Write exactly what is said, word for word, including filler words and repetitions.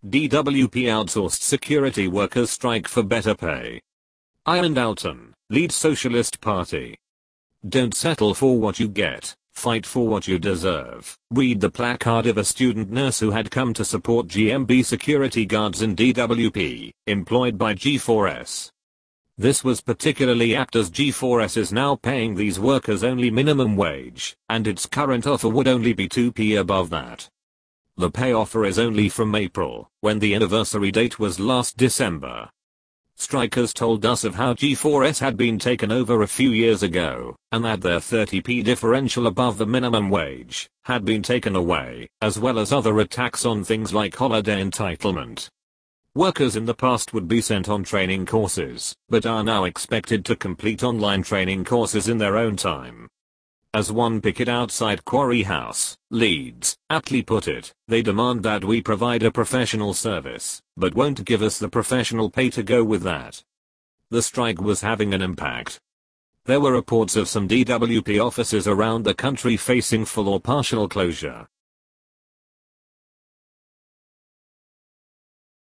D W P outsourced security workers strike for better pay. Ian Dalton, lead Socialist Party. Don't settle for what you get, fight for what you deserve. Read the placard of a student nurse who had come to support G M B security guards in D W P, employed by G four S. This was particularly apt as G four S is now paying these workers only minimum wage, and its current offer would only be two p above that. The pay offer is only from April, when the anniversary date was last December. Strikers told us of how G four S had been taken over a few years ago, and that their thirty p differential above the minimum wage had been taken away, as well as other attacks on things like holiday entitlement. Workers in the past would be sent on training courses, but are now expected to complete online training courses in their own time. As one picket outside Quarry House, Leeds, aptly put it, they demand that we provide a professional service, but won't give us the professional pay to go with that. The strike was having an impact. There were reports of some D W P offices around the country facing full or partial closure,